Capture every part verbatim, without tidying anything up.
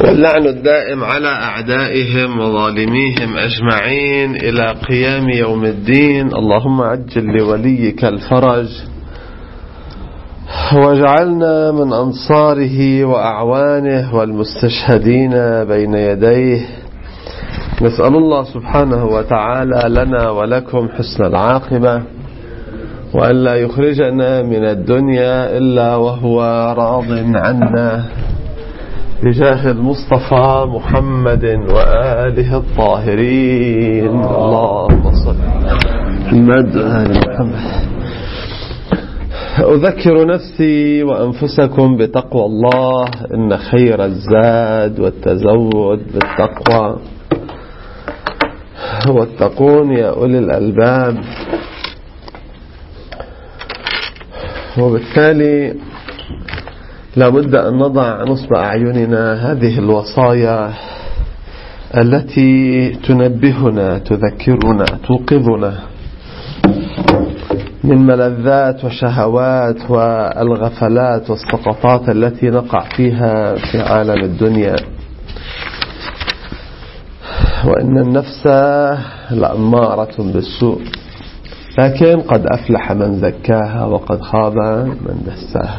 واللعن الدائم على أعدائهم وظالميهم أجمعين إلى قيام يوم الدين. اللهم عجل لوليك الفرج واجعلنا من أنصاره وأعوانه والمستشهدين بين يديه. نسأل الله سبحانه وتعالى لنا ولكم حسن العاقبة، وأن لا يخرجنا من الدنيا إلا وهو راض عنا، بجاه المصطفى محمد وآله الطاهرين. اللهم صل محمد وآل محمد. أذكر نفسي وأنفسكم بتقوى الله، إن خير الزاد والتزود بالتقوى، واتقون يا أولي الألباب. وبالتالي لابد أن نضع نصب أعيننا هذه الوصايا التي تنبهنا، تذكرنا، توقظنا من ملذات وشهوات والغفلات والسقطات التي نقع فيها في عالم الدنيا. وإن النفس لأمارة بالسوء، لكن قد أفلح من زكاها وقد خاب من دساها.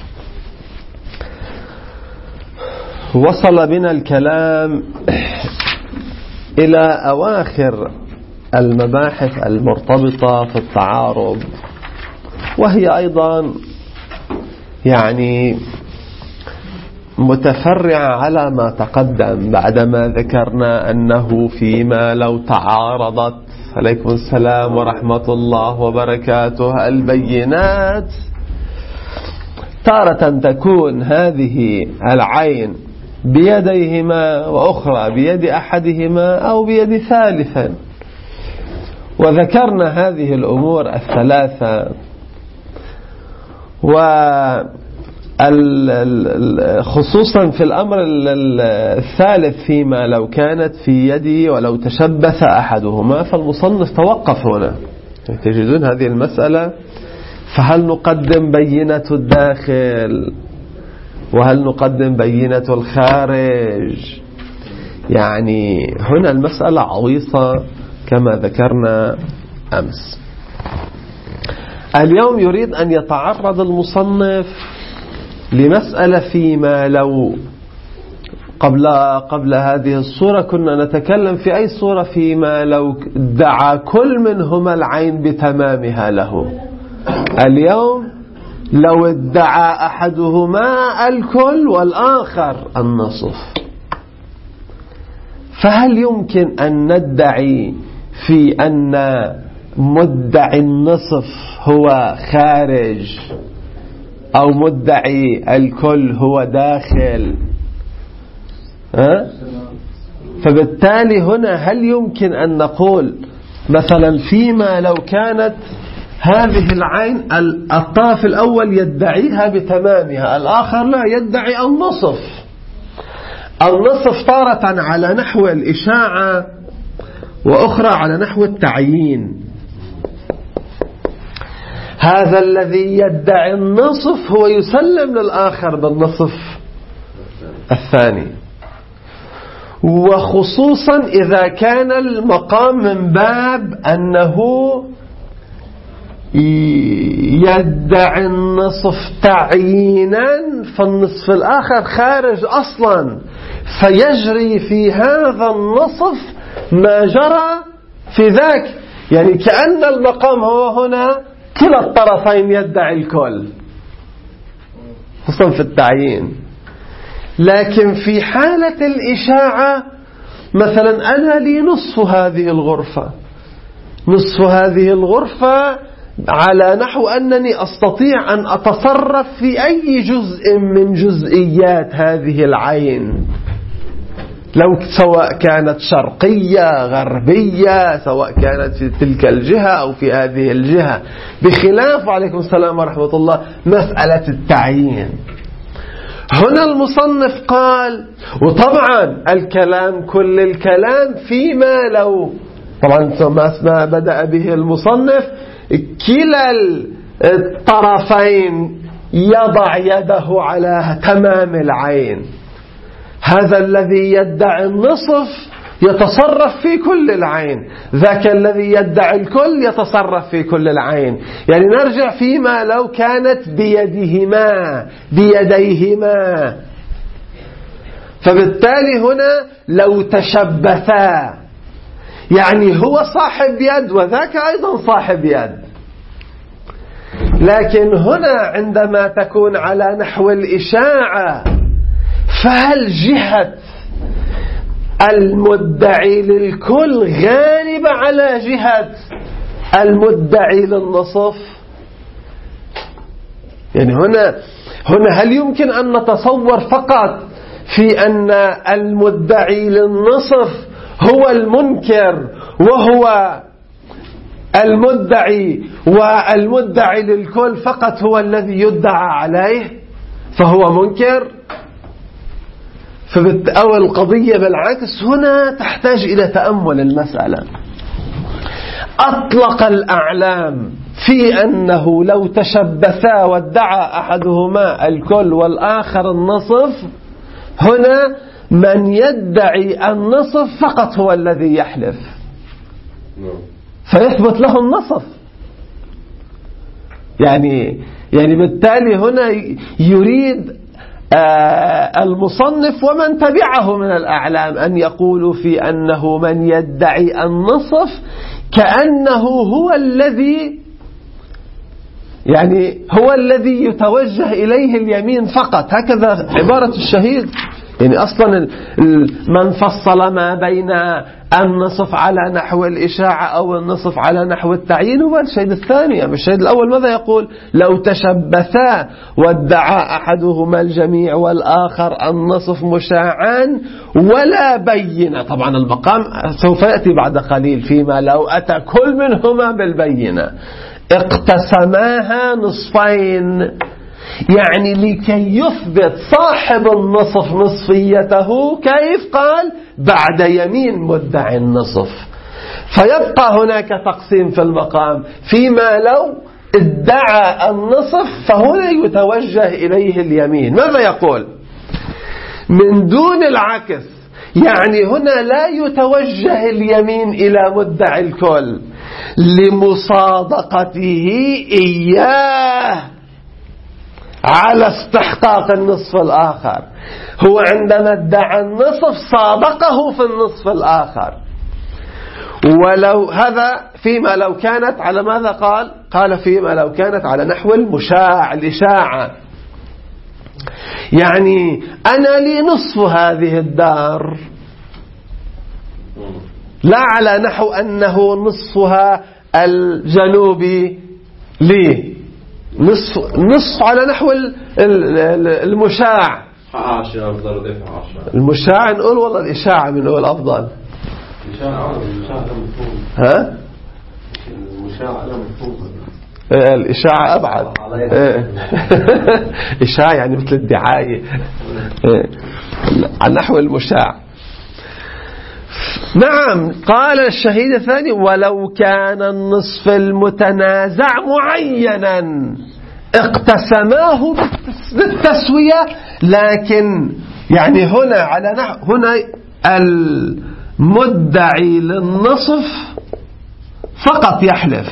وصل بنا الكلام إلى أواخر المباحث المرتبطة في التعارض، وهي أيضا يعني متفرعة على ما تقدم، بعدما ذكرنا أنه فيما لو تعارضت، عليكم السلام ورحمة الله وبركاته، البينات، تارة تكون هذه العين بيديهما وأخرى بيد أحدهما أو بيد ثالثا. وذكرنا هذه الأمور الثلاثة، وخصوصا في الأمر الثالث فيما لو كانت في يدي ولو تشبث أحدهما، فالمصنف توقف هنا. تجدون هذه المسألة، فهل نقدم بينة الداخل وهل نقدم بينة الخارج؟ يعني هنا المسألة عويصة كما ذكرنا أمس. اليوم يريد أن يتعرض المصنف لمسألة فيما لو. قبل قبل هذه الصورة كنا نتكلم في أي صورة؟ فيما لو ادعى كل منهما العين بتمامها له. اليوم لو ادعى أحدهما الكل والآخر النصف، فهل يمكن أن ندعي في أن مدعي النصف هو خارج أو مدعي الكل هو داخل؟ ها؟ فبالتالي هنا هل يمكن أن نقول مثلا فيما لو كانت هذه العين الطرف الأول يدعيها بتمامها، الآخر لا يدعي النصف. النصف تارة على نحو الإشاعة وأخرى على نحو التعيين. هذا الذي يدعي النصف هو يسلم للآخر بالنصف الثاني، وخصوصا إذا كان المقام من باب أنه يدعي النصف تعيينا، فالنصف الآخر خارج أصلا، فيجري في هذا النصف ما جرى في ذاك. يعني كأن المقام هو هنا كلا الطرفين يدعي الكل، خصوصا في التعيين. لكن في حالة الإشاعة مثلا أنا لي نصف هذه الغرفة، نصف هذه الغرفة على نحو أنني أستطيع أن أتصرف في أي جزء من جزئيات هذه العين، لو سواء كانت شرقية غربية، سواء كانت في تلك الجهة أو في هذه الجهة، بخلاف عليكم السلام ورحمة الله مسألة التعيين. هنا المصنف قال، وطبعا الكلام كل الكلام فيما لو، طبعا ما بدأ به المصنف كلا الطرفين يضع يده على تمام العين، هذا الذي يدعي النصف يتصرف في كل العين، ذاك الذي يدعي الكل يتصرف في كل العين. يعني نرجع فيما لو كانت بيدهما بيديهما، فبالتالي هنا لو تشبثا يعني هو صاحب يد وذاك أيضا صاحب يد. لكن هنا عندما تكون على نحو الإشاعة، فهل جهة المدعي للكل غالبة على جهة المدعي للنصف؟ يعني هنا هنا هل يمكن أن نتصور فقط في أن المدعي للنصف هو المنكر وهو المدعي، والمدعي للكل فقط هو الذي يدعى عليه فهو منكر؟ أو القضية بالعكس هنا تحتاج إلى تأمل المسألة. أطلق الأعلام في أنه لو تشبثا وادعى أحدهما الكل والآخر النصف، هنا من يدعي النصف فقط هو الذي يحلف فيثبت له النصف. يعني يعني بالتالي هنا يريد المصنف ومن تبعه من الأعلام أن يقولوا في أنه من يدعي النصف كأنه هو الذي يعني هو الذي يتوجه إليه اليمين فقط. هكذا عبارة الشهيد. يعني أصلا من فصل ما بين النصف على نحو الإشاعة أو النصف على نحو التعيين هو الشهيد الثاني. أما الشهيد الأول ماذا يقول؟ لو تشبثا وادعى أحدهما الجميع والآخر النصف مشاعان ولا بينة. طبعا المقام سوف يأتي بعد قليل فيما لو أتى كل منهما بالبينة اقتسماها نصفين. يعني لكي يثبت صاحب النصف نصفيته كيف؟ قال بعد يمين مدعي النصف. فيبقى هناك تقسيم في المقام فيما لو ادعى النصف فهنا يتوجه إليه اليمين. ماذا يقول؟ من دون العكس. يعني هنا لا يتوجه اليمين إلى مدعي الكل لمصادقته إياه على استحقاق النصف الآخر. هو عندما ادعى النصف صادقه في النصف الآخر. ولو هذا فيما لو كانت على ماذا قال؟ قال فيما لو كانت على نحو المشاع الإشاعة. يعني أنا لي نصف هذه الدار، لا على نحو أنه نصفها الجنوبي لي، نصف نصف على نحو المشاع. المشاع نقول والله الإشاعة بنقول أفضل. ها؟ الإشاعة أبعد. إشاعة يعني مثل الدعاية على نحو المشاع. نعم. قال الشهيد الثاني ولو كان النصف المتنازع معينا اقتسماه بالتسوية. لكن يعني هنا على نحو هنا المدعي للنصف فقط يحلف،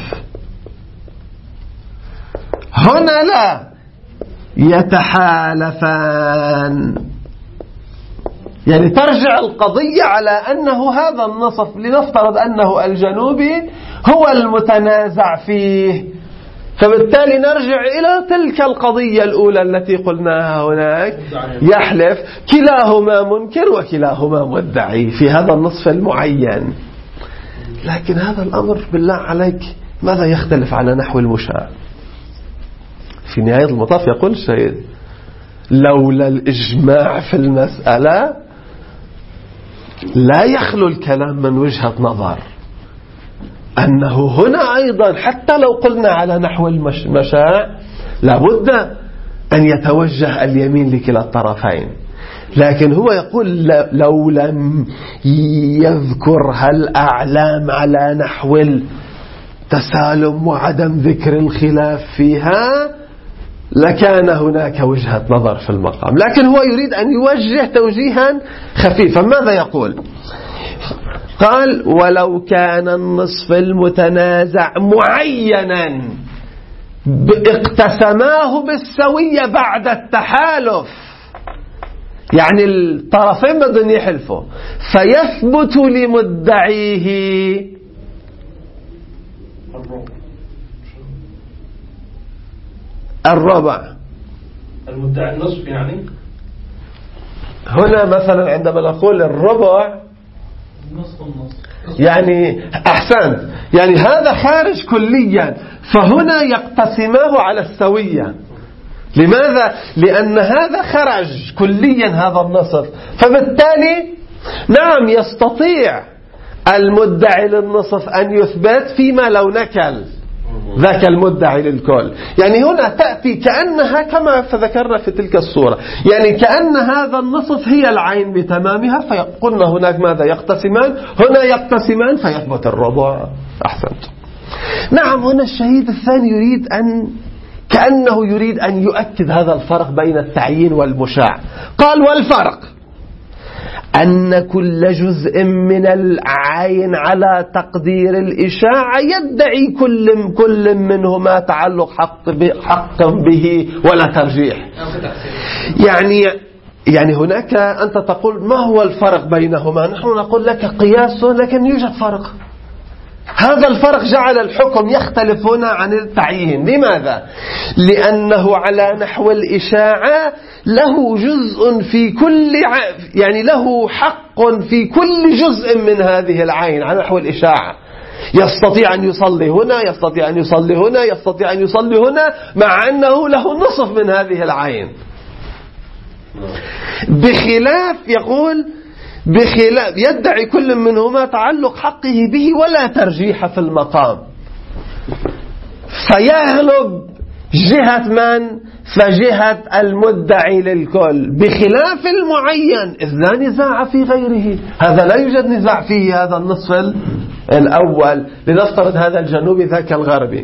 هنا لا، يتحالفان. يعني ترجع القضية على أنه هذا النصف لنفترض أنه الجنوبي هو المتنازع فيه، فبالتالي نرجع إلى تلك القضية الأولى التي قلناها هناك، يحلف كلاهما منكر وكلاهما مدعي في هذا النصف المعين. لكن هذا الأمر بالله عليك ماذا يختلف على نحو المشاع؟ في نهاية المطاف يقول الشهيد لولا الإجماع في المسألة لا يخلو الكلام من وجهة نظر أنه هنا أيضا حتى لو قلنا على نحو المشاع لابد أن يتوجه اليمين لكلا الطرفين. لكن هو يقول لو لم يذكرها الأعلام على نحو التسالم وعدم ذكر الخلاف فيها لكان هناك وجهة نظر في المقام، لكن هو يريد أن يوجه توجيها خفيفا. ماذا يقول؟ قال: ولو كان النصف المتنازع معينا اقتسماه بالسوية بعد التحالف، يعني الطرفين بدهم يحلفوا، فيثبت لمدعيه الربع. المدعي النصف يعني هنا مثلا عندما نقول الربع يعني أحسنت، يعني هذا خارج كليا، فهنا يقتسماه على السوية. لماذا؟ لأن هذا خرج كليا هذا النصف، فبالتالي نعم يستطيع المدعي للنصف أن يثبت فيما لو نكل ذاك المدعي للكل. يعني هنا تأتي كأنها كما فذكرنا في تلك الصورة، يعني كأن هذا النصف هي العين بتمامها، فقلنا هناك ماذا؟ يقتسمان، هنا يقتسمان فيثبت الربع. أحسنت. نعم هنا الشهيد الثاني يريد أن كأنه يريد أن يؤكد هذا الفرق بين التعيين والمشاع. قال: والفرق أن كل جزء من العين على تقدير الإشاعة يدعي كل كل منهما تعلق حق حق به ولا ترجيح. يعني يعني هناك أنت تقول ما هو الفرق بينهما؟ نحن نقول لك قياس، لكن يوجد فرق. هذا الفرق جعل الحكم يختلف هنا عن التعيين. لماذا؟ لأنه على نحو الإشاعة له جزء في كل ع... يعني له حق في كل جزء من هذه العين على نحو الإشاعة. يستطيع أن يصلي هنا، يستطيع أن يصلي هنا، يستطيع أن يصلي هنا، مع أنه له نصف من هذه العين. بخلاف يقول بخلاف يدعي كل منهما تعلق حقه به ولا ترجيح في المقام، فيغلب جهة من؟ فجهة المدعي للكل، بخلاف المعين إذ لا نزاع في غيره. هذا لا يوجد نزاع فيه، هذا النصف الأول، لنفترض هذا الجنوبي ذاك الغربي.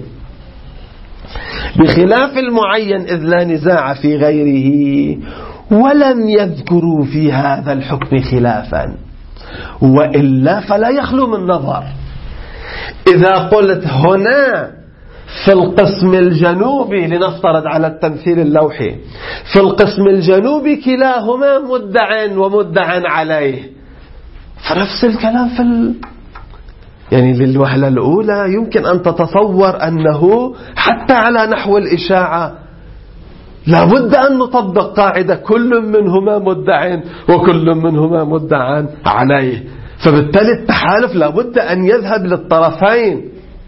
بخلاف المعين إذ لا نزاع في غيره، ولم يذكروا في هذا الحكم خلافا، وإلا فلا يخلو من نظر. إذا قلت هنا في القسم الجنوبي، لنفترض على التمثيل اللوحي، في القسم الجنوبي كلاهما مدع ومدع عليه، فنفس الكلام في ال... يعني للوهلة الأولى يمكن أن تتصور أنه حتى على نحو الإشاعة لابد أن نطبق قاعدة كل منهما مدع وكل منهما مدع عليه، فبالتالي التحالف لابد أن يذهب للطرفين.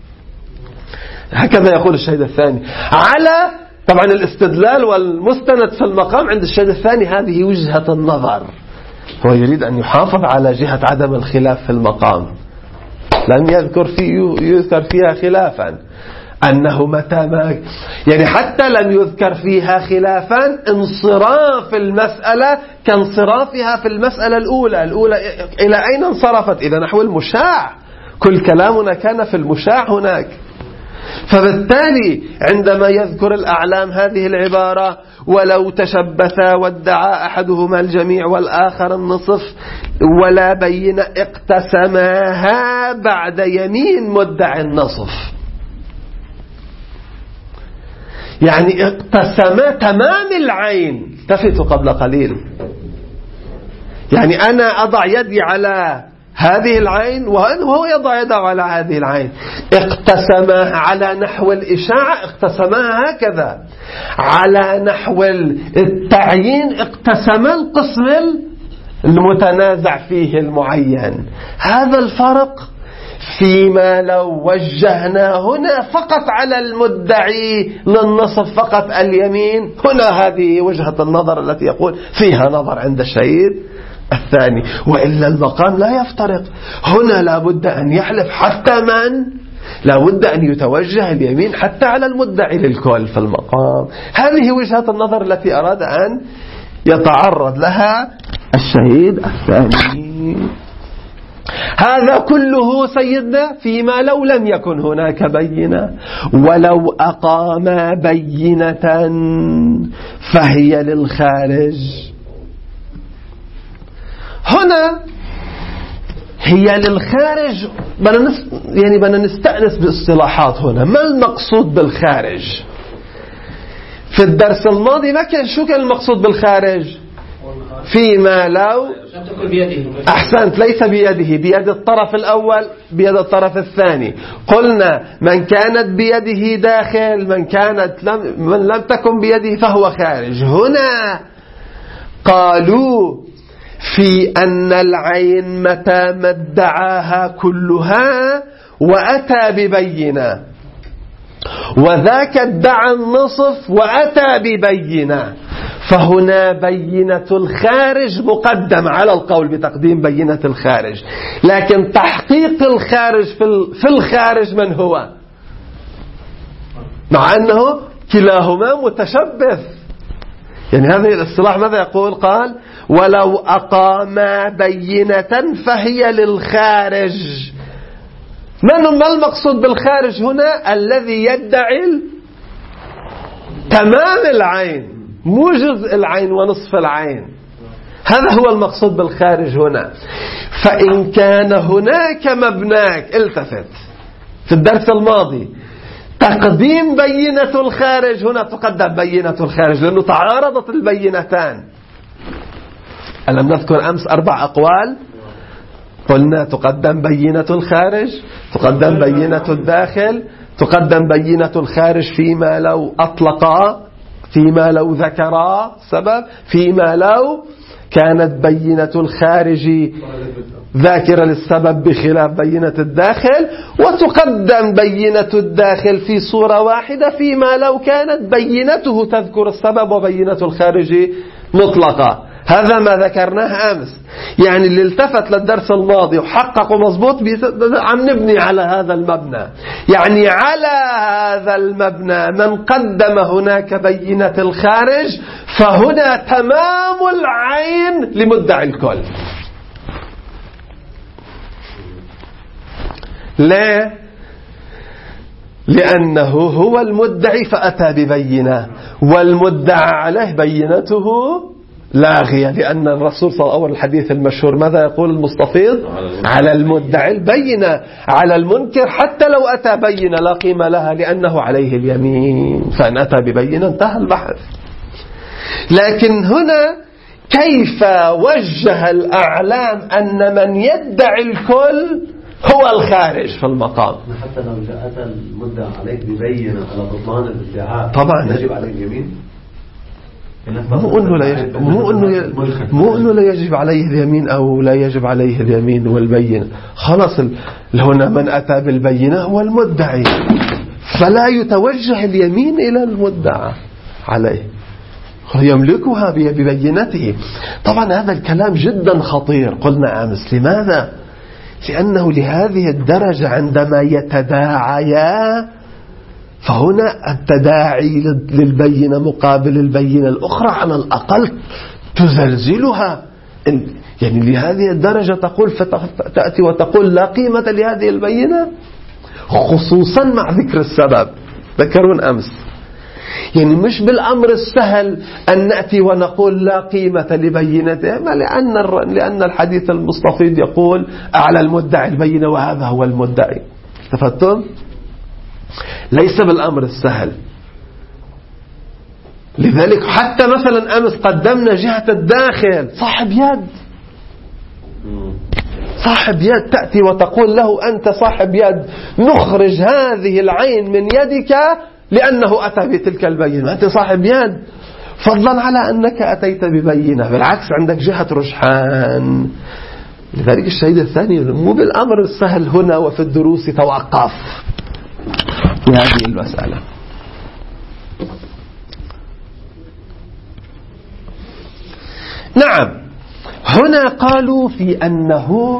هكذا يقول الشهيد الثاني. على طبعا الاستدلال والمستند في المقام عند الشهيد الثاني هذه وجهة النظر، هو يريد أن يحافظ على جهة عدم الخلاف في المقام. لم يذكر فيه يذكر فيها خلافا، أنه متى ما يعني حتى لم يذكر فيها خلافا، انصراف المسألة كانصرافها في المسألة الأولى. الأولى إلى أين انصرفت؟ إلى نحو المشاع، كل كلامنا كان في المشاع هناك. فبالتالي عندما يذكر الأعلام هذه العبارة: ولو تشبثا وادعى أحدهما الجميع والآخر النصف ولا بين اقتسماها بعد يمين مدعي النصف، يعني اقتسما تمام العين. التفتوا قبل قليل، يعني أنا أضع يدي على هذه العين وهو يضع يده على هذه العين، اقتسماها على نحو الإشاعة، اقتسماها هكذا. على نحو التعيين اقتسما القسم المتنازع فيه المعين. هذا الفرق فيما لو وجهنا هنا فقط على المدعي للنصف فقط اليمين، هنا هذه وجهة النظر التي يقول فيها نظر عند الشهيد الثاني، وإلا المقام لا يفترق. هنا لابد أن يحلف حتى من؟ لابد أن يتوجه اليمين حتى على المدعي للكل في المقام. هذه وجهة النظر التي أراد أن يتعرض لها الشهيد الثاني. هذا كله سيدنا فيما لو لم يكن هناك بينة. ولو أقام بينة فهي للخارج. هنا هي للخارج، يعني بدنا نستأنس باصطلاحات هنا. ما المقصود بالخارج؟ في الدرس الماضي ما كان شو كان المقصود بالخارج؟ فيما لو أحسنت، ليس بيده، بيد الطرف الأول، بيد الطرف الثاني. قلنا من كانت بيده داخل، من كانت لم من لم تكن بيده فهو خارج. هنا قالوا في أن العين متى ما ادعاها كلها وأتى ببينة، وذاك ادعى النصف وأتى ببينة، فهنا بينة الخارج مقدم على القول بتقديم بينة الخارج. لكن تحقيق الخارج في الخارج من هو؟ مع أنه كلاهما متشبث. يعني هذه الاصطلاح ماذا يقول؟ قال ولو أقام بينة فهي للخارج. من ما المقصود بالخارج هنا؟ الذي يدعي تمام العين، مو جزء العين ونصف العين. هذا هو المقصود بالخارج هنا. فإن كان هناك مبناك، التفت في الدرس الماضي تقديم بينة الخارج، هنا تقدم بينة الخارج لأنه تعارضت البينتان. ألم نذكر أمس أربع أقوال؟ قلنا تقدم بينة الخارج، تقدم بينة الداخل، تقدم بينة الخارج فيما لو أطلقا، فيما لو ذكرا سبب، فيما لو كانت بينة الخارج ذاكرة للسبب بخلاف بينة الداخل، وتقدم بينة الداخل في صورة واحدة فيما لو كانت بينته تذكر السبب وبينة الخارج مطلقة. هذا ما ذكرناه أمس. يعني اللي التفت للدرس الماضي وحققوا مضبوط عم نبني على هذا المبنى. يعني على هذا المبنى من قدم هناك بينة الخارج فهنا تمام العين لمدعي الكل. لا، لأنه هو المدعي فأتى ببينة، والمدعى عليه بينته لاغية، لأن الرسول صلى الله عليه وسلم الحديث المشهور ماذا يقول المستفيض؟ على المدعي البينة، على المنكر حتى لو أتى بينة لا قيمة لها لأنه عليه اليمين، فإن أتى ببينة انتهى البحث. لكن هنا كيف وجه الأعلام أن من يدعي الكل هو الخارج في المقام؟ حتى لو أتى المدعى عليه ببينة على بطلان الادعاء طبعا يجب عليه اليمين؟ مو انه لا يجب مو انه مو انه لا يجب عليه اليمين او لا يجب عليه اليمين والبينة. خلاص هنا من اتى بالبينة هو المدعي، فلا يتوجه اليمين الى المدعى عليه، يملكها ببينته. طبعا هذا الكلام جدا خطير. قلنا امس لماذا؟ لانه لهذه الدرجة عندما يتداعيا فهنا التداعي للبينة مقابل البينة الأخرى على الأقل تزلزلها. يعني لهذه الدرجة تقول فتأتي وتقول لا قيمة لهذه البينة، خصوصا مع ذكر السبب. ذكرون أمس يعني مش بالأمر السهل أن نأتي ونقول لا قيمة لبينته، لأن لأن الحديث المستفيض يقول أعلى المدعي البينة وهذا هو المدعي. تفتون؟ ليس بالأمر السهل. لذلك حتى مثلا أمس قدمنا جهة الداخل، صاحب يد صاحب يد تأتي وتقول له أنت صاحب يد، نخرج هذه العين من يدك لأنه أتى بتلك البينة، أنت صاحب يد، فضلا على أنك أتيت ببينة. بالعكس عندك جهة رجحان. لذلك الشهيد الثاني مو بالأمر السهل هنا وفي الدروس توقف في هذه المسألة. نعم، هنا قالوا في أنه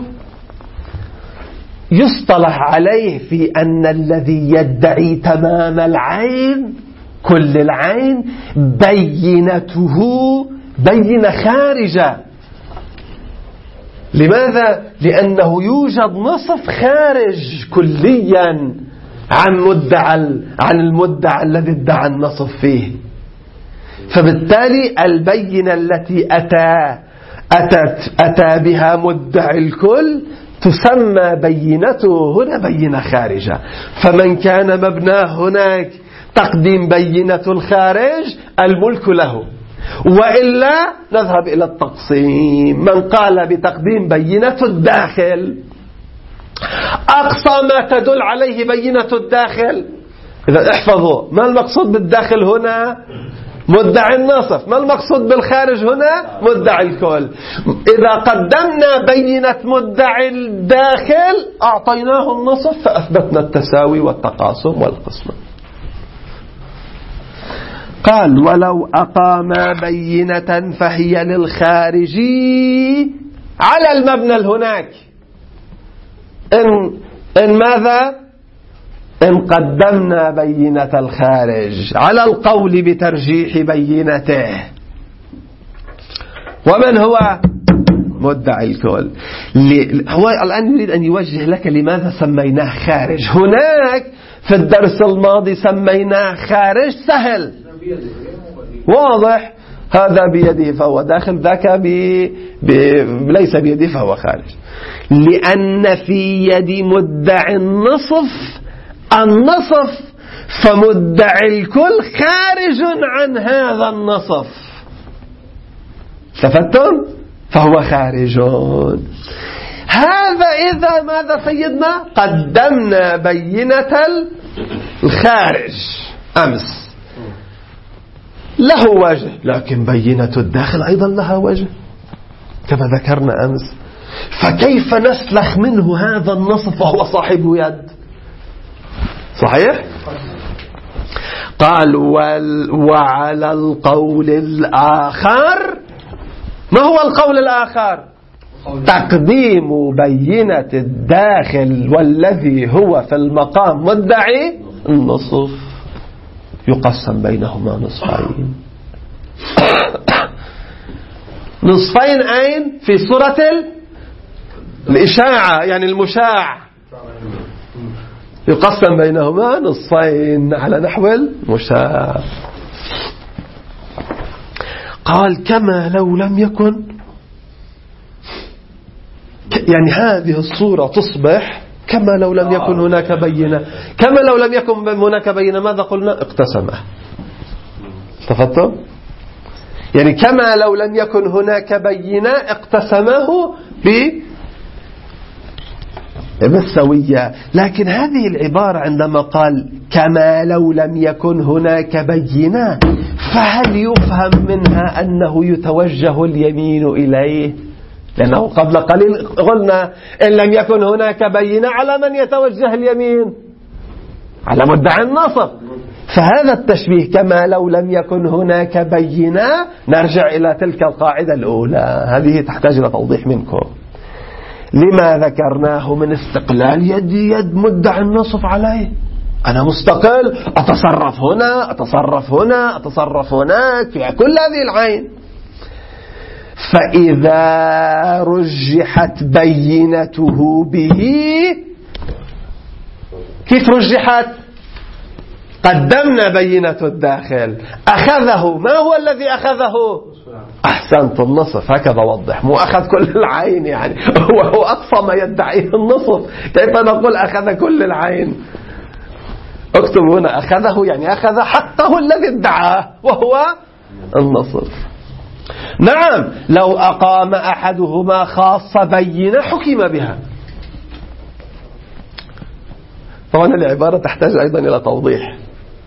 يصطلح عليه في أن الذي يدعي تمام العين كل العين بينته بينة خارجة، لماذا؟ لأنه يوجد نصف خارج كليا عن مدعى عن المدعى الذي ادعى النصف فيه. فبالتالي البينة التي أتى أتت أتى بها مدعي الكل تسمى بينته هنا بينة خارجة. فمن كان مبناه هناك تقديم بينة الخارج الملك له، وإلا نذهب إلى التقسيم. من قال بتقديم بينة الداخل أقصى ما تدل عليه بينة الداخل. إذا احفظوا ما المقصود بالداخل هنا؟ مدعي النصف. ما المقصود بالخارج هنا؟ مدعي الكل. إذا قدمنا بينة مدعي الداخل أعطيناه النصف فأثبتنا التساوي والتقاسم والقسمة. قال ولو أقام بينة فهي للخارجي على المبنى هناك. إن, إن ماذا؟ إن قدمنا بينة الخارج على القول بترجيح بينته. ومن هو؟ مدعي الكل. هو الآن يريد أن يوجه لك لماذا سميناه خارج. هناك في الدرس الماضي سميناه خارج سهل واضح، هذا بيده فهو داخل، ذاك بي بي ليس بيده فهو خارج. لأن في يد مدعي النصف النصف فمدعي الكل خارج عن هذا النصف. استفدتم؟ فهو خارج. هذا إذا ماذا سيدنا؟ قدمنا بينة الخارج أمس له وجه، لكن بينة الداخل أيضا لها وجه كما ذكرنا أمس. فكيف نسلخ منه هذا النصف وهو صاحب يد؟ صحيح؟ قال وعلى القول الآخر. ما هو القول الآخر؟ تقديم بينة الداخل والذي هو في المقام مدعي النصف يقسم بينهما نصفين. نصفين أين؟ في صورة الإشاعة، يعني المشاع يقسم بينهما نصفين على نحو المشاع. قال كما لو لم يكن، يعني هذه الصورة تصبح كما لو لم يكن هناك بينة. كما لو لم يكن هناك بينة ماذا قلنا؟ اقتسمه. استفدتم؟ يعني كما لو لم يكن هناك بينة اقتسمه بالسوية. لكن هذه العبارة عندما قال كما لو لم يكن هناك بينة، فهل يفهم منها أنه يتوجه اليمين إليه؟ لأنه قبل قليل قلنا إن لم يكن هناك بينة على من يتوجه اليمين؟ على مدعي النصف. فهذا التشبيه كما لو لم يكن هناك بينة نرجع إلى تلك القاعدة الأولى. هذه تحتاج إلى توضيح منكم. لما ذكرناه من استقلال يد يد مدعي النصف عليه. أنا مستقل، أتصرف هنا أتصرف هنا أتصرف هناك في كل هذه العين. فإذا رجحت بينته به، كيف رجحت؟ قدمنا بينة الداخل، أخذه. ما هو الذي أخذه؟ أحسنت، النصف. هكذا وضح، مو أخذ كل العين، يعني هو هو أقصى ما يدعيه النصف. كيف نقول أخذ كل العين؟ اكتب هنا أخذه، يعني أخذ حقه الذي ادعاه وهو النصف. نعم، لو أقام أحدهما خاصة بينة حكم بها. طبعا العبارة تحتاج أيضا إلى توضيح.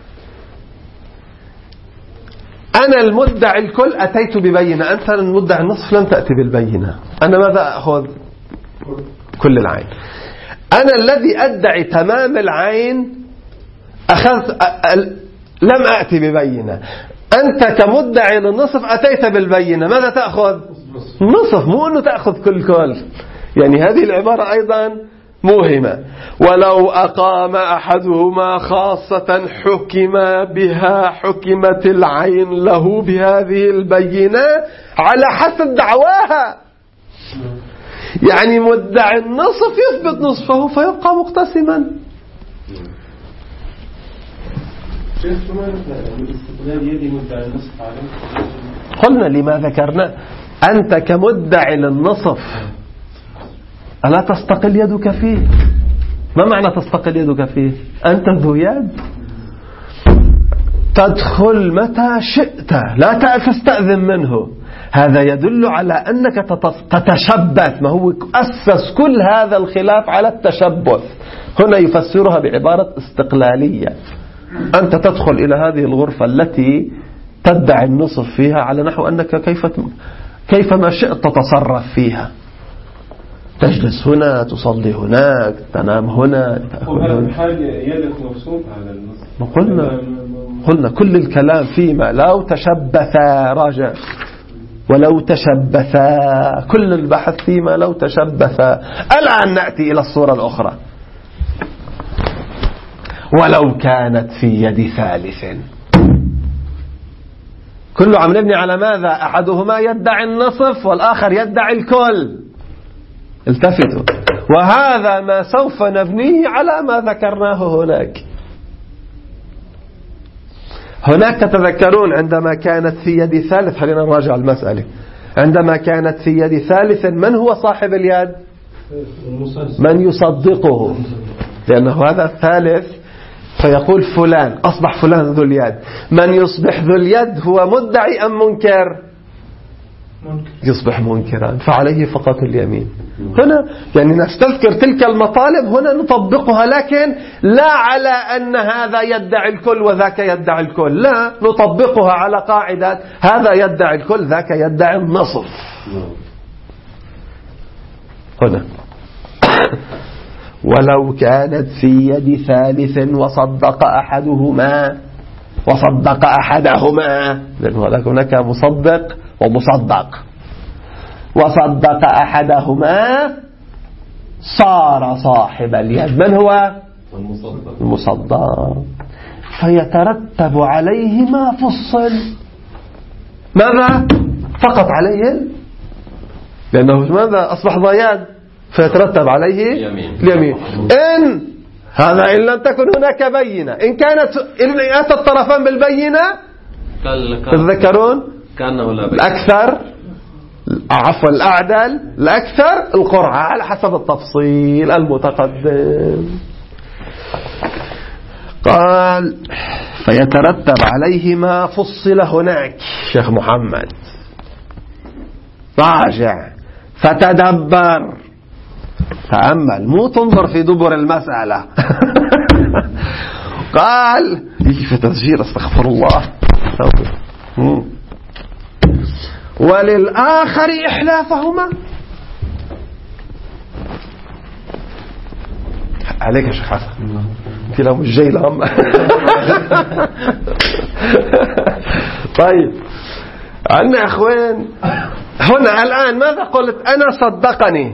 أنا المدعي الكل أتيت ببينة، أنت المدعي النصف لم تأتي بالبينة. أنا ماذا أخذ؟ كل العين. أنا الذي أدعي تمام العين أخذت لم أأتي ببينة. أنت كمدعي للنصف أتيت بالبينة، ماذا تأخذ؟ نصف، مو أنه تأخذ كل كل. يعني هذه العبارة أيضا موهمة. ولو أقام أحدهما خاصة حكم بها، حكمت العين له بهذه البينة على حسب دعواها. يعني مدعي النصف يثبت نصفه فيبقى مقتسما. شيخ شو معنى الاستقلال يدي مدعي النصف عليه؟ قلنا لما ذكرنا أنت كمدعي للنصف ألا تستقل يدك فيه؟ ما معنى تستقل يدك فيه؟ أنت ذو يد تدخل متى شئت لا تستأذن منه. هذا يدل على أنك تتشبث. ما هو أسس كل هذا الخلاف على التشبث. هنا يفسرها بعبارة استقلالية. أنت تدخل إلى هذه الغرفة التي تدعي النصف فيها على نحو أنك كيف كيفما شئت تتصرف فيها. تجلس هنا، تصلي هناك، تنام هنا، تأكل هنا. حاجة يدك مبسوط على النصف. قلنا قلنا كل الكلام فيما لو تشبثا راجع ولو تشبثا، كل البحث فيما لو تشبثا. الآن نأتي إلى الصورة الأخرى. ولو كانت في يد ثالث، كله عم نبني على ماذا؟ أحدهما يدعي النصف والآخر يدعي الكل. التفتوا، وهذا ما سوف نبنيه على ما ذكرناه هناك. هناك تتذكرون عندما كانت في يد ثالث، خلينا نراجع المسألة. عندما كانت في يد ثالث من هو صاحب اليد؟ من يصدقه، لأنه هذا الثالث فيقول فلان، أصبح فلان ذو اليد. من يصبح ذو اليد هو مدعي أم منكر؟ يصبح منكرا، فعليه فقط اليمين. هنا يعني نستذكر تلك المطالب، هنا نطبقها، لكن لا على أن هذا يدعي الكل وذاك يدعي الكل، لا، نطبقها على قاعدة هذا يدعي الكل ذاك يدعي النصف. هنا ولو كانت في يد ثالث وصدق أحدهما وصدق أحدهما، لأنه هناك مصدق ومصدق، وصدق أحدهما صار صاحب اليد. من هو؟ المصدق. المصدق. فيترتب عليه ما فصل. ماذا؟ فقط عليه، لأنه ماذا؟ أصبح ضياد، فيترتب عليه اليمين. إن هذا إن لم تكن هناك بينة. إن كانت إن أتى الطرفان بالبينة تذكرون الأكثر، عفوا الأعدل، الأكثر القرعة على حسب التفصيل المتقدم. قال فيترتب عليه ما فصل هناك. شيخ محمد راجع فتدبر، تأمل، مو تنظر في دبر المسألة. قال في تسجيل، استغفر الله. وللآخر إحلافهما. عليك يا شيخ حسن، انت لو مش جاي لهم. طيب عنا اخوان، هنا الآن ماذا قلت؟ أنا صدقني،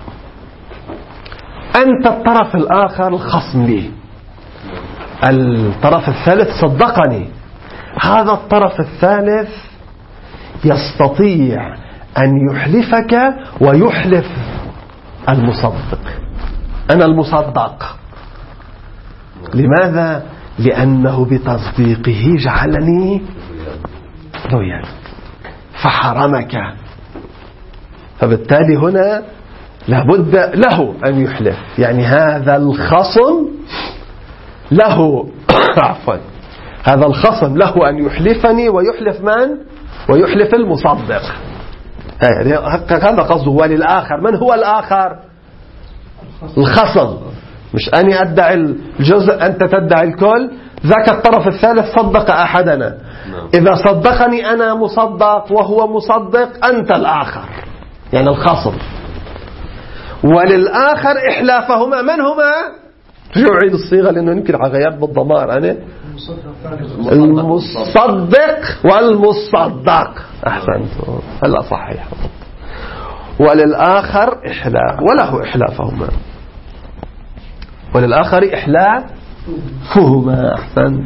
أنت الطرف الآخر الخصم لي، الطرف الثالث صدقني. هذا الطرف الثالث يستطيع أن يحلفك ويحلف المصدق. أنا المصدق. لماذا؟ لأنه بتصديقه جعلني ذويا فحرمك. فبالتالي هنا لابد له أن يحلف، يعني هذا الخصم له عفوا هذا الخصم له أن يحلفني ويحلف من؟ ويحلف المصدق. هذا قصده. وللآخر، من هو الآخر؟ الخصم. مش أني أدعي الجزء أنت تدعي الكل. ذاك الطرف الثالث صدق أحدنا، إذا صدقني أنا مصدق وهو مصدق أنت الآخر، يعني الخصم. وللآخر إحلافهما. من هما؟ رجعوا عيد الصيغة لأنه يمكن غيرت بالضمار. أنا المصدق والمصدق. أحسنت، هلا صحيح. وللآخر إحلاف، وله إحلافهما، وللآخر إحلافهما. أحسنت.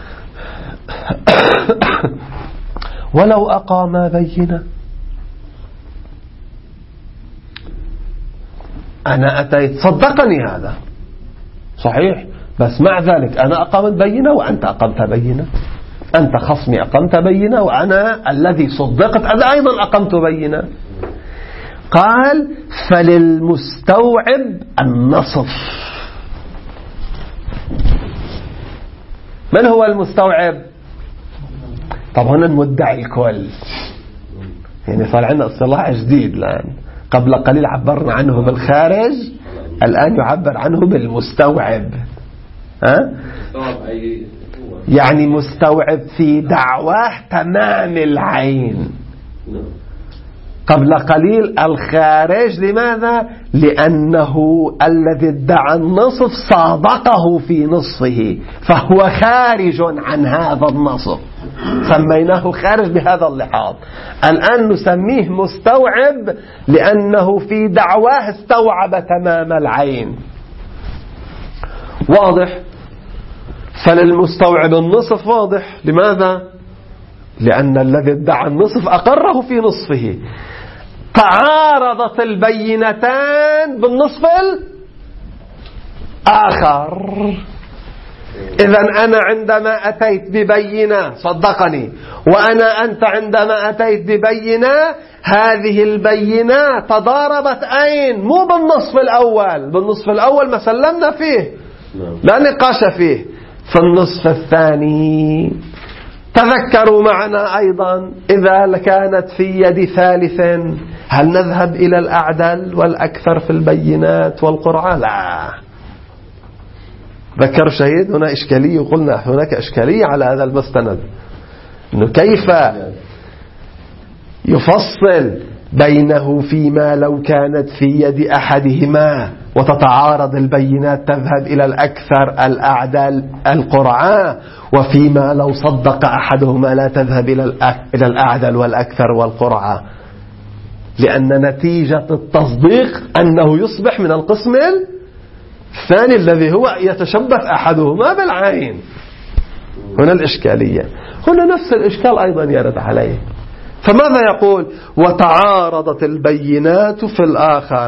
ولو أقام بينة، أنا أتيت صدقني هذا صحيح، بس مع ذلك أنا أقمت بينة وأنت أقمت بينة، أنت خصمي أقمت بينة وأنا الذي صدقت أنا أيضا أقمت بينة. قال فللمستوعب النصف. من هو المستوعب؟ طبعا المدعي الكل، يعني صار عندنا اصطلاح جديد الآن، قبل قليل عبرنا عنه بالخارج، الآن يعبر عنه بالمستوعب. ها؟ يعني مستوعب في دعواه تمام العين. قبل قليل الخارج، لماذا؟ لأنه الذي ادعى النصف صادقه في نصفه، فهو خارج عن هذا النصف، سميناه خارج بهذا اللحاظ. الآن نسميه مستوعب لأنه في دعواه استوعب تمام العين. واضح؟ فللمستوعب النصف واضح. لماذا؟ لأن الذي ادعى النصف أقره في نصفه. تعارضت البينتان بالنصف الآخر. إذن أنا عندما أتيت ببينة صدقني، وأنا أنت عندما أتيت ببينة، هذه البينة تضاربت أين؟ مو بالنصف الأول، بالنصف الأول ما سلمنا فيه، لا نقاش فيه. في النصف الثاني تذكروا معنا أيضا إذا كانت في يد ثالث هل نذهب إلى الأعدل والأكثر في البينات والقرعة؟ لا. ذكر شهيد هنا إشكالية، وقلنا هناك إشكالية على هذا المستند، إنه كيف يفصل بينه فيما لو كانت في يد أحدهما وتتعارض البينات تذهب إلى الأكثر الأعدل القرعة، وفيما لو صدق أحدهما لا تذهب إلى الأعدل والأكثر والقرعة، لأن نتيجة التصديق أنه يصبح من القسم الثاني الذي هو يتشبث أحدهما بالعين. هنا الإشكالية، هنا نفس الإشكال أيضا يرد عليه. فماذا يقول؟ وتعارضت البينات في الآخر.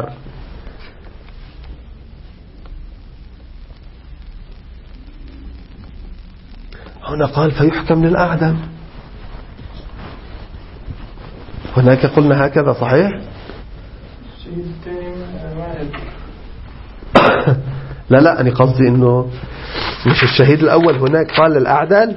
هنا قال فيحكم للأعدم، هناك قلنا هكذا صحيح؟ لا لا أنا قصدي إنه مش الشهيد الأول هناك قال للأعدل.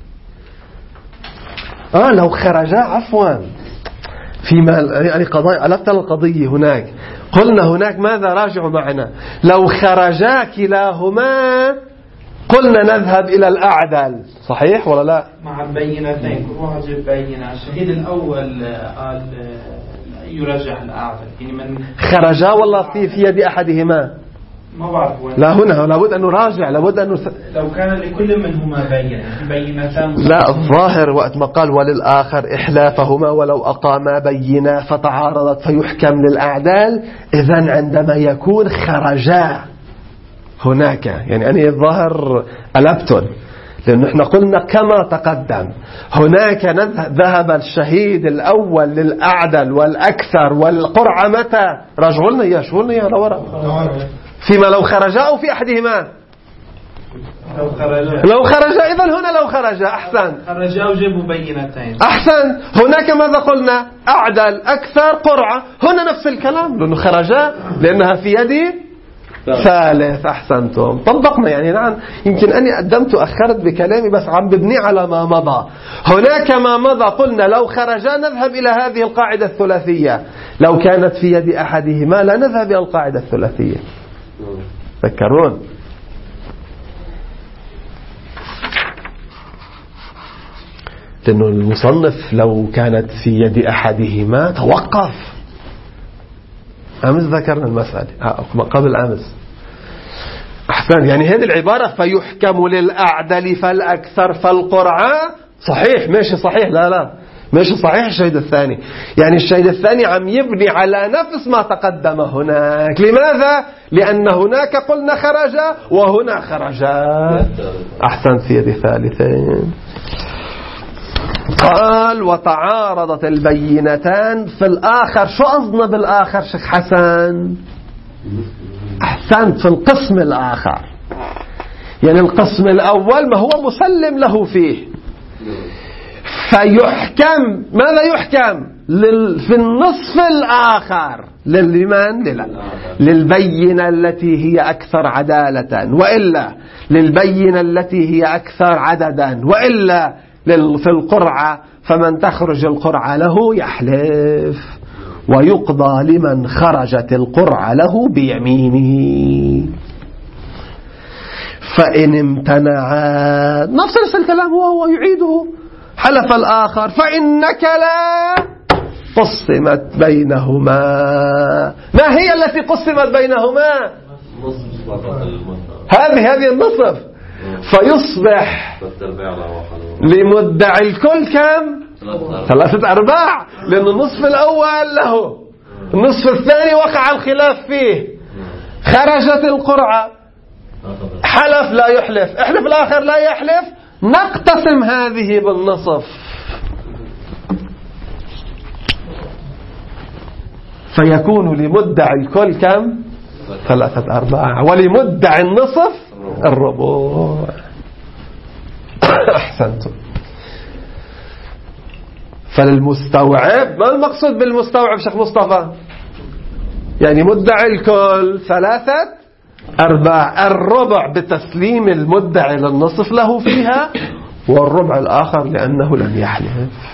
آه لو خرجا عفوا فيما يعني قضايا ألفت القضية هناك قلنا هناك ماذا؟ راجعوا معنا. لو خرجا كلاهما قلنا نذهب إلى الأعدل، صحيح ولا لا؟ مع بينتين، كل واحد جاب بينة. الشهيد الأول قال يرجح الأعدل، يعني من خرجا والله في في يد أحدهما ما بعرف وين. لا هنا لابد أن نراجع، لابد أن نس... لو كان لكل منهما بينة بينتان. لا الظاهر وقت ما قال وللآخر إحلافهما ولو أقاما بينة فتعارضت فيحكم للأعدال، إذن عندما يكون خرجا هناك، يعني أنا الظاهر ألبتن، لأنه احنا قلنا كما تقدم هناك ذهب الشهيد الأول للأعدل والأكثر والقرعة متى؟ راجعوا لنا يا شو لنا يا لورا فيما لو خرجا أو في أحدهما. لو خرجا لو خرجا إذن هنا لو خرجا أحسن، خرجا وجابوا بينتين أحسن. هناك ماذا قلنا؟ أعدل أكثر قرعة، هنا نفس الكلام لأنه خرجا لأنها في يدي ثالث. أحسنتم، طبقنا يعني. نعم يمكن أني قدمت أخرت بكلامي بس عم ببني على ما مضى. هناك ما مضى قلنا لو خرجا نذهب إلى هذه القاعدة الثلاثية، لو كانت في يد أحدهما لا نذهب إلى القاعدة الثلاثية. تذكرون؟ لأنه المصنف لو كانت في يد أحدهما توقف. أمس ذكرنا المسألة قبل أمس. أحسن، يعني هذه العبارة فيحكم للأعدل فالأكثر فالقرعة صحيح، ماشي صحيح، لا لا ماشي صحيح. الشهيد الثاني يعني الشهيد الثاني عم يبني على نفس ما تقدم هناك. لماذا؟ لأن هناك قلنا خرجا وهنا خرجا. أحسن، في يد ثالثين. قال وتعارضت البينتان في الآخر. شو قصدنا بالآخر شيخ حسن؟ أحسنت، في القسم الآخر. يعني القسم الأول ما هو مسلم له فيه، فيحكم. ماذا يحكم؟ لل... في النصف الآخر للمن؟ لل... للبينة التي هي أكثر عدالة، وإلا للبينة التي هي أكثر عددا، وإلا لل... في القرعة فمن تخرج القرعة له يحلف، ويقضى لمن خرجت القرعة له بيمينه. فإن امتنع، نفس الكلام هو هو يعيده. حلف الآخر فإنك لا، قسمت بينهما. ما هي التي قسمت بينهما؟ هذه هذه النصف. فيصبح لمدعي الكل كم؟ ثلاثة أرباع، لأن النصف الأول له، النصف الثاني وقع الخلاف فيه، خرجت القرعة، حلف لا يحلف، احلف الآخر لا يحلف، نقتسم هذه بالنصف. فيكون لمدعي الكل كم؟ ثلاثة أرباع، ولمدعي النصف الربع. أحسنتم. فللمستوعب، ما المقصود بالمستوعب شيخ مصطفى؟ يعني مدعي الكل ثلاثة أرباع، الربع بتسليم المدعي للنصف له فيها، والربع الآخر لأنه لم يحلف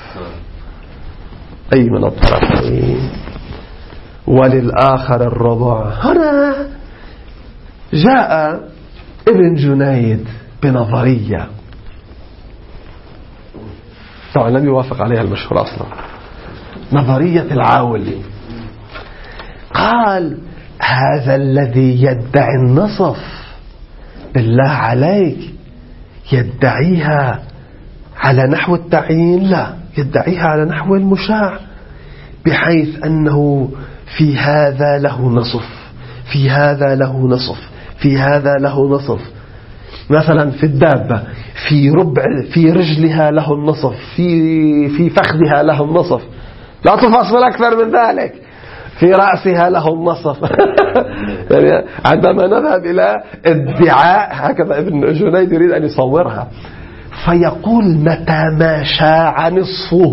أي من الطرفين، وللآخر الربع. هنا جاء ابن جنيد بنظرية طبعا لم يوافق عليها المشهور أصلا، نظرية العاولي. قال هذا الذي يدعي النصف بالله عليك يدعيها على نحو التعيين؟ لا، يدعيها على نحو المشاع، بحيث أنه في هذا له نصف، في هذا له نصف، في هذا له نصف. مثلا في الدابة في ربع، في رجلها له النصف، في في فخذها له النصف، لا تفصل أكثر من ذلك، في رأسها له النصف. يعني عندما نذهب إلى ادعاء هكذا ابن جنيد يريد أن يصورها، فيقول متى ما شاع نصفه.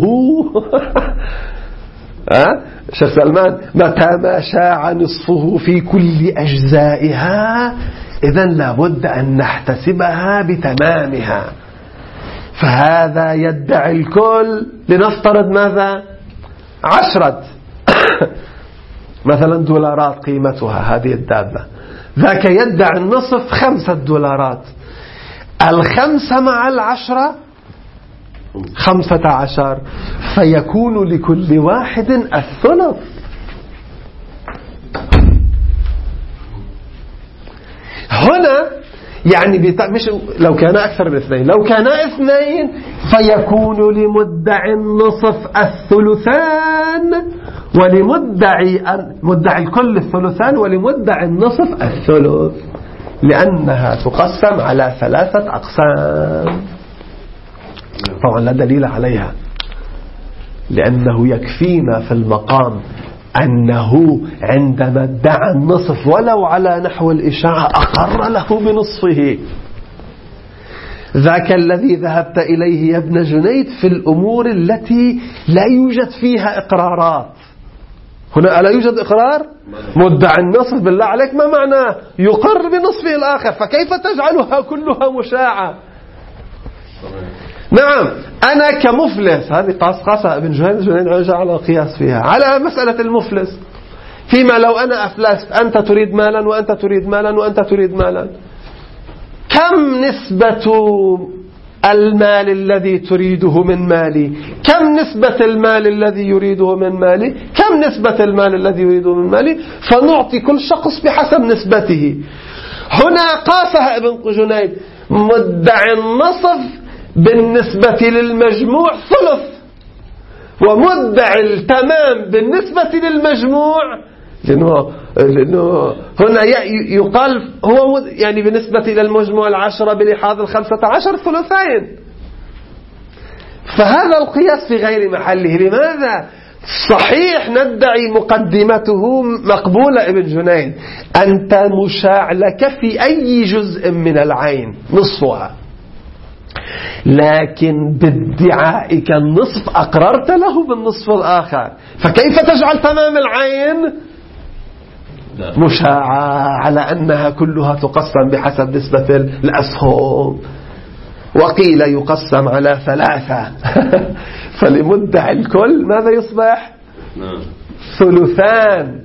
ها شيخ سلمان، متى ما شاع نصفه في كل أجزائها، إذن لابد أن نحتسبها بتمامها. فهذا يدعي الكل، لنفترض ماذا؟ عشرة مثلا دولارات قيمتها هذه الدابة، ذاك يدعي النصف خمسة دولارات، الخمسة مع العشرة خمسة عشر، فيكون لكل واحد الثلث. هنا يعني مش لو كان أكثر من اثنين، لو كان اثنين فيكون لمدعي النصف الثلثان، ولمدعي مدعي الكل الثلثان، ولمدعي النصف الثلث، لأنها تقسم على ثلاثة أقسام. طبعا لا دليل عليها، لأنه يكفينا في المقام أنه عندما ادعى النصف ولو على نحو الإشاعة أقر له بنصفه. ذاك الذي ذهبت إليه يا ابن جنيد في الأمور التي لا يوجد فيها إقرارات. هنا ألا يوجد إقرار؟ مدعي النصف بالله عليك ما معناه؟ يقر بنصفه الآخر، فكيف تجعلها كلها مشاعة؟ نعم، أنا كمفلس، هذه قاصقاصة ابن جنيد رجع على قياس فيها على مسألة المفلس. فيما لو أنا أفلست، أنت تريد مالا وأنت تريد مالا وأنت تريد مالا، كم نسبة المال الذي تريده من مالي؟ كم نسبة المال الذي يريده من مالي؟ كم نسبة المال الذي يريده من مالي؟ فنعطي كل شخص بحسب نسبته. هنا قاسها ابن جنيد، مدعي النصف بالنسبة للمجموع ثلث، ومدعي التمام بالنسبة للمجموع، لأنه, لأنه هنا يقال هو يعني بالنسبة إلى المجموع العشرة بلحاظ الخمسة عشر ثلثين. فهذا القياس في غير محله. لماذا؟ صحيح ندعي مقدمته مقبولة ابن جنيد، أنت مشاع لك في أي جزء من العين نصفها، لكن بادعائك النصف أقررت له بالنصف الآخر، فكيف تجعل تمام العين مشاعة على أنها كلها تقسم بحسب نسبة الأسهم؟ وقيل يقسم على ثلاثة فلمدعي الكل ماذا يصبح؟ ثلثان.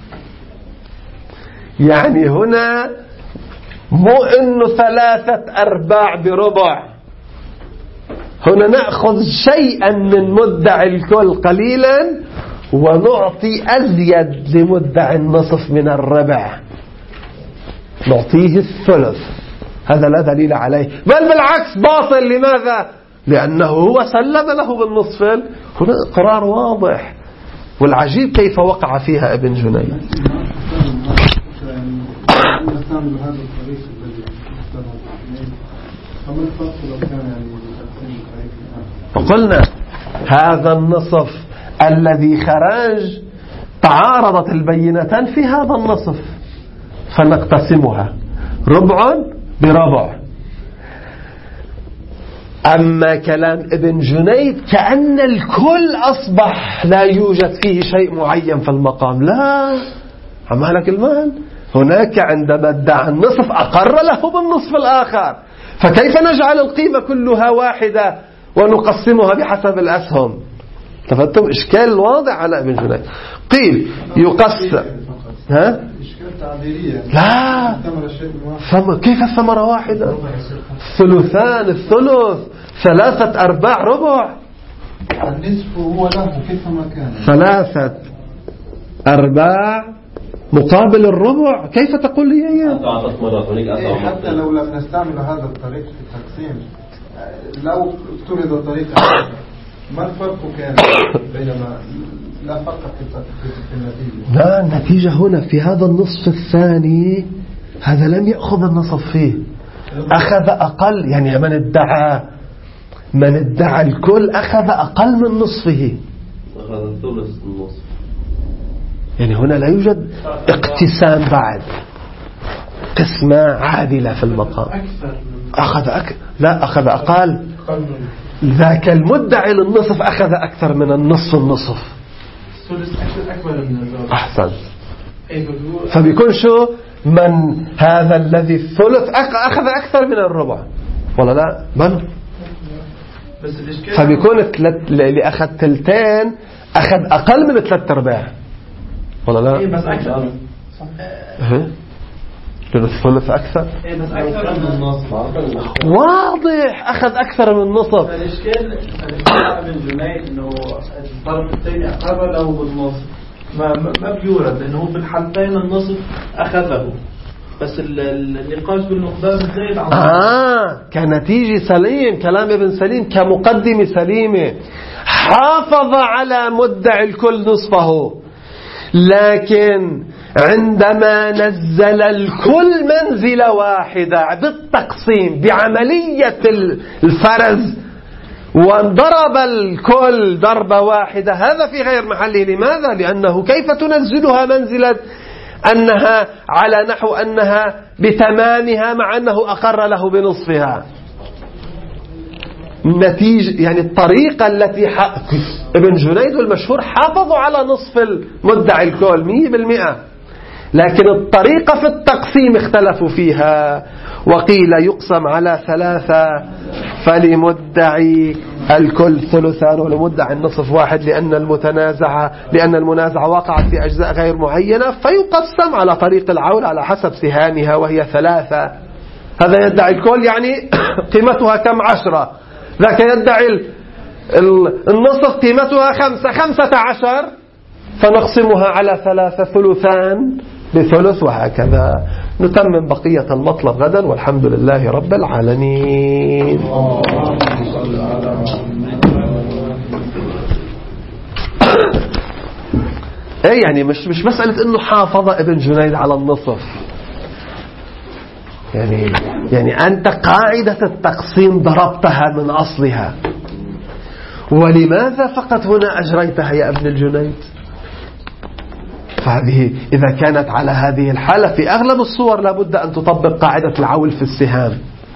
يعني هنا مو إنه ثلاثة أرباع بربع، هنا نأخذ شيئا من مدعي الكل قليلا ونعطي أزيد لمدعي النصف من الربع، نعطيه الثلث. هذا لا دليل عليه، بل بالعكس باطل. لماذا؟ لأنه هو سلم له بالنصف. هنا قرار واضح، والعجيب كيف وقع فيها ابن جنيد. وقلنا هذا النصف الذي خرج تعارضت البينتان في هذا النصف، فنقتسمها ربع بربع. أما كلام ابن جنيد كأن الكل أصبح لا يوجد فيه شيء معين في المقام. لا، عمالك المال هناك عندما ادعى النصف أقر له بالنصف الآخر، فكيف نجعل القيمة كلها واحدة ونقسمها بحسب الأسهم؟ تفهمتم؟ إشكال واضح على ابن جنيد. قيل يقسم ها؟ إشكال تعبيرية. لا، ثم كيف الثمرة واحدة؟ ثلثان الثلث، ثلاثة أرباع ربع. النصف هو له كيف ما كان. ثلاثة أرباع مقابل الربع، كيف تقول لي إياه؟ إيه حتى لو لم نستعمل هذا الطريق في التقسيم، لو افترض طريقة ما الفرق كان بينما لا فرق في النتيجة؟ لا، النتيجة هنا في هذا النصف الثاني هذا لم يأخذ النصف فيه، أخذ أقل. يعني من ادعى من ادعى الكل أخذ أقل من نصفه، أخذ ثلث النصف. يعني هنا لا يوجد اقتسام بعد، قسمة عادلة في المقام. أخذ أك... لا أخذ أقل. ذاك المدعي للنصف أخذ أكثر من النصف النصف. أحسن. فبيكون شو من هذا الذي الثلث أخذ أكثر من الربع ولا لا؟ من فبيكون اللي أخذ ثلثين أخذ أقل من ثلاث أرباع ولا لا؟ إيه بس أكثر. إيه الثلث أكثر. إيه بس أكثر من النصف. واضح، أخذ أكثر من النصف. الإشكال الإشكال من جنيد إنه الطرف الثاني أقرب له بالنصف، ما ما بيورد لأنه في الحالتين النصف أخذه، بس النقاش بالمقدار زايد عن آه كنتيجة سليم، كلام ابن سليم كمقدمة سليمة، حافظ على مدعي الكل نصفه، لكن عندما نزل الكل منزلة واحدة بالتقسيم بعملية الفرز وانضرب الكل ضربة واحدة، هذا في غير محله. لماذا؟ لأنه كيف تنزلها منزلة أنها على نحو أنها بتمامها مع أنه أقر له بنصفها؟ نتيجة يعني الطريقة التي ابن جنيد المشهور حافظوا على نصف المدعي الكل مية بالمئة، لكن الطريقة في التقسيم اختلفوا فيها. وقيل يقسم على ثلاثة، فلمدعي الكل ثلثان ولمدعي النصف واحد، لأن المتنازع لأن المنازعة وقعت في أجزاء غير معينة، فيقسم على طريق العول على حسب سهامها وهي ثلاثة. هذا يدعي الكل يعني قيمتها كم؟ عشرة. ذاك يدعي النصف قيمتها خمسة خمسة عشر، فنقسمها على ثلاثة، ثلثان بثلث، وهكذا. نتمم بقية المطلب غدا، والحمد لله رب العالمين. ايه يعني مش مش مسألة انه حافظ ابن جنيد على النصف، يعني يعني انت قاعدة التقسيم ضربتها من اصلها، ولماذا فقط هنا أجريتها يا ابن الجنيد؟ فهذه إذا كانت على هذه الحالة في أغلب الصور لابد أن تطبق قاعدة العول في السهام.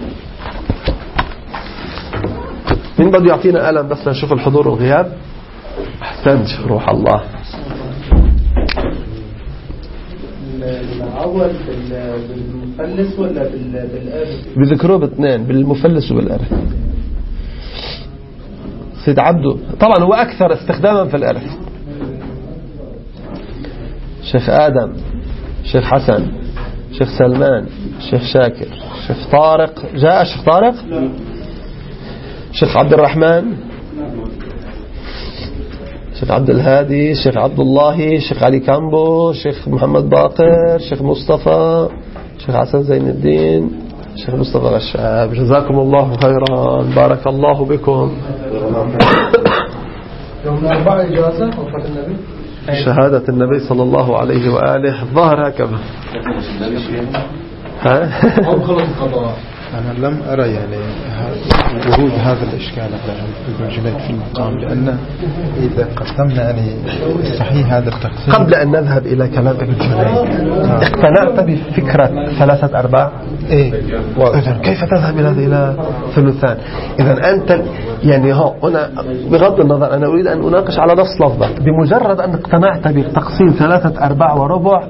من بده يعطينا قلم بس نشوف الحضور والغياب؟ أحسنت روح الله. العول بالمفلس ولا بالآرث؟ بذكروه باثنين، بالمفلس وبالإرث. سيد عبده طبعا هو أكثر استخداما في الإرث. شيخ آدم، شيخ حسن، شيخ سلمان، شيخ شاكر، شيخ طارق. جاء شيخ طارق؟ شيخ عبد الرحمن، شيخ عبد الهادي، شيخ عبد الله، شيخ علي كامبو، شيخ محمد باقر، شيخ مصطفى، شيخ حسن زين الدين، شيخ مصطفى غشاب. جزاكم الله خيرا، بارك الله بكم. يوم أربعة إجازة وفاة النبي، شهادة النبي صلى الله عليه وآله ظهر هكذا. ها؟ أو خلص القضاء. أنا لم أرى يعني ورود هذا الإشكال على ابن جنيد في المقام، لأن إذا قسمنا يعني صحيح هذا التقسيم. قبل أن نذهب إلى كلام ابن جنيد، اقتنعت بفكرة ثلاثة أرباع؟ إيه. إذن كيف تذهب إلى إلى ثلثان؟ إذن أنت يعني ها أنا بغض النظر أنا أريد أن أناقش على نص لفظك. بمجرد أن اقتنعت بتقسيم ثلاثة أرباع وربع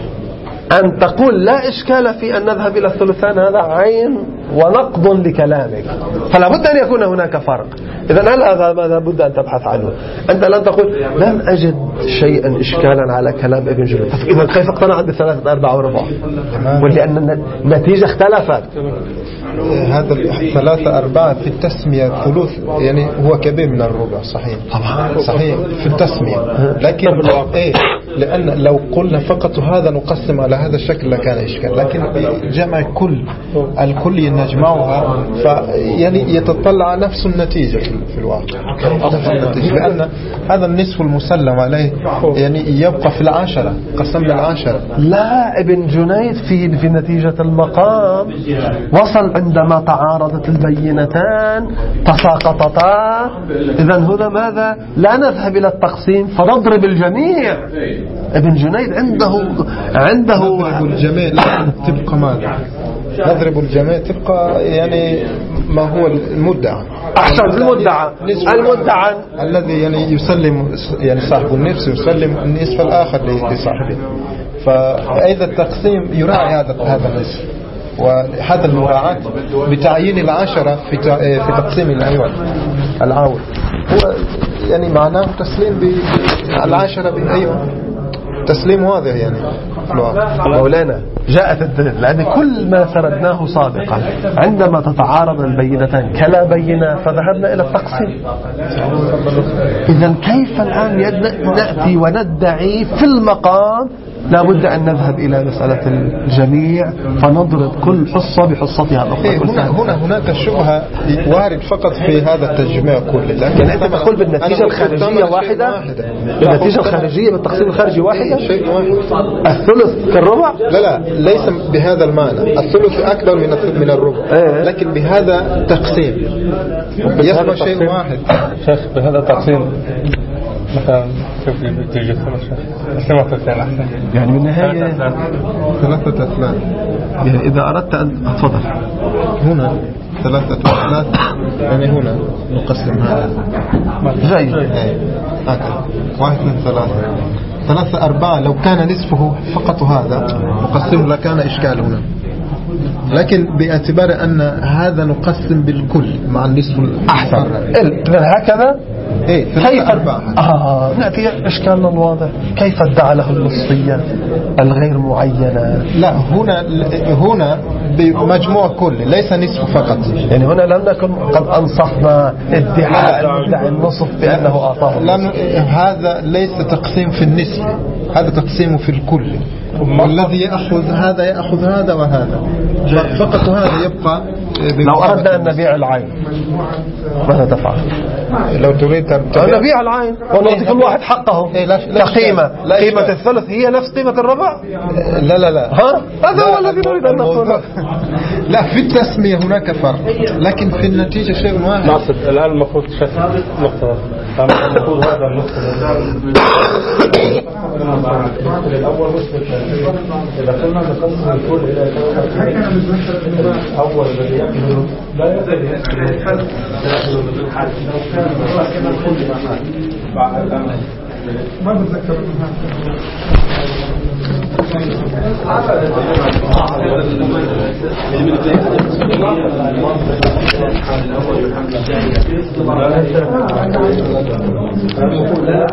أن تقول لا إشكال في أن نذهب إلى الثلثان، هذا عين ونقض لكلامك، فلا بد أن يكون هناك فرق. إذن هل هذا ماذا بد أن تبحث عنه؟ أنت لن تقول لم أجد شيئا إشكالا على كلام ابن جنيد. إذن كيف اقتنعت بثلاثة أرباع وربع؟ ولأن النتيجة اختلفت. هذا ثلاثة أرباع في التسمية ثلث يعني هو كبير من الربع، صحيح طبعا صحيح في التسمية، لكن إيه لأن لو قلنا فقط هذا نقسم على هذا الشكل لكان إشكال، لكن بجمع كل الكل نجمعها فيعني يتطلع نفس النتيجة في الواقع، نفس النتيجة، لأن هذا النصف المسلم عليه يعني يبقى في العشرة، قسمنا العشرة. لا ابن جنيد في في نتيجة المقام وصل عندما تعارضت البينتان تساقطتا. إذن هنا ماذا؟ لا نذهب إلى التقسيم فنضرب الجميع. ابن جنيد عنده عنده نضرب الجميع تبقى ماذا؟ نضرب الجميع تبقى يعني ما هو المدعى. أحسن المدعى المدعى الذي يعني يسلم يعني صاحب النفس يسلم النصف الآخر لصاحبه. فإذا التقسيم يراعي هذا هذا النصف، وهذا المراعاة بتعيين العشرة في في تقسيم العوض العول هو يعني معناه تسليم بالعشرة بالأيوة، تسليم واضح يعني. مولانا جاءت الدليل، لأن كل ما سردناه سابقا عندما تتعارض البينتان كلا بينة فذهبنا إلى التقسيم. إذن كيف الآن نأتي وندعي في المقام لا بد أن نذهب إلى مسألة الجميع فنضرب كل حصة بحصتها الأخرى. إيه هنا, هنا هناك شبهة وارد فقط في هذا التجميع كله، لكن يعني أنت تقول بالنتيجة الخارجية واحدة، بالنتيجة الخارجية بالتقسيم الخارجي واحدة، شيء واحد. الثلث كالربع؟ لا لا ليس بهذا المعنى، الثلث أكبر من من الربع، لكن بهذا تقسيم يسمى شيء واحد. شيخ بهذا التقسيم مثلا كيف تيجي ثلاثة ثلاثة أحسن يعني بالنهاية ثلاثة أثلاث. يعني إذا أردت أن أتفضل هنا ثلاثة أثلاث يعني هنا نقسم هذا جيد هكذا واحد من ثلاثة ثلاثة أربعة. لو كان نصفه فقط هذا نقسم لكان إشكال هنا، لكن باعتبار أن هذا نقسم بالكل مع النصف أحسن. هكذا إيه كيف آه نأتي إشكالنا الواضح، كيف ادعى له النصفية الغير معينة؟ لا هنا هنا بمجموع كل ليس نصف فقط، يعني هنا لم نكن قد أنصفنا ادعاء المدعي النصف بأنه أعطاه لم هذا ليس تقسيم في النصف، هذا تقسيم في الكل، والذي يأخذ هذا يأخذ هذا وهذا فقط، هذا يبقى لو أردنا أن نبيع العين ماذا تفعل؟ لو تريد أن نبيع العين ونعطي كل واحد حقه كقيمة. قيمة الثلث هي نفس قيمة الربع؟ لا لا لا ها؟ هذا هو الذي نريد أن نقوله. لا، في التسمية هناك فرق، لكن في النتيجة شيء واحد. ناصر الآن المفروض شكل نقطة، المفروض هذا النقطة الأول إذا كنا نقسم الكل إلى أول الذي يأكل لا يأكل يأكل لو كان الكل ما بتذكر منها